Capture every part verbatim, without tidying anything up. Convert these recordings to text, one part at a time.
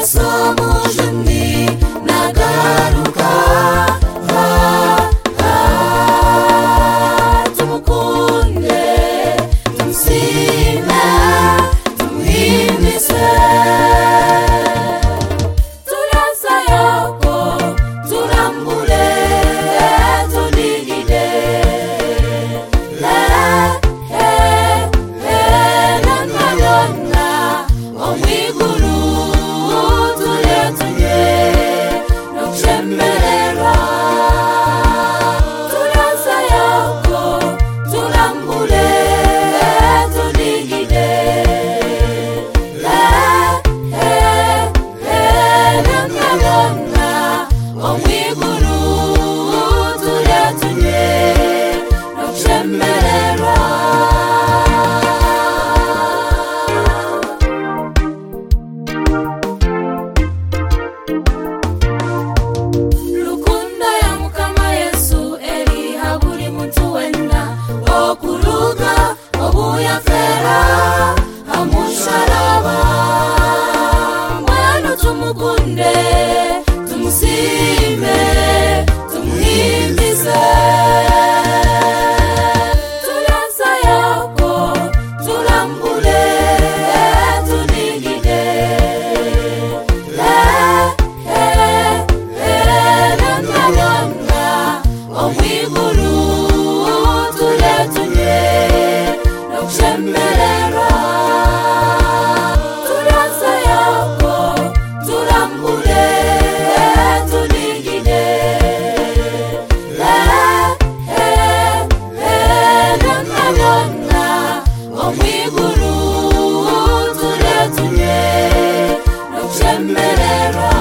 Yesu mujuni nagaruka ah, ah, tumukunde tumusime tumuhimbize turasa yako turambure tunigide le he he na na na omwiguru tuletunye no kuchemererwa turasa yako turambure tunigide le he he na na na omwiguru tuletunye no kuchemererwa Lukunda ya mukama Yesu eri haburi muntu wenda okuruga obuya fera amusharaba mwanu tumukunde tumusime tumuhimbize turasa yako turambule tunigide le he he na na na omwiguru tuletunye no kuchemererwa turasa yako turambule tunigide le he he na na na omwiguru tuletunye no kuchemererwa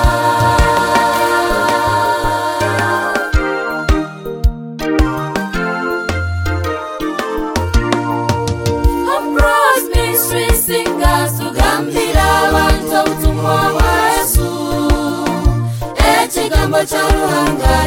Cross Ministry Singers tugambira abantu ubutumwa bwa Yesu ekigambo cya Ruhanga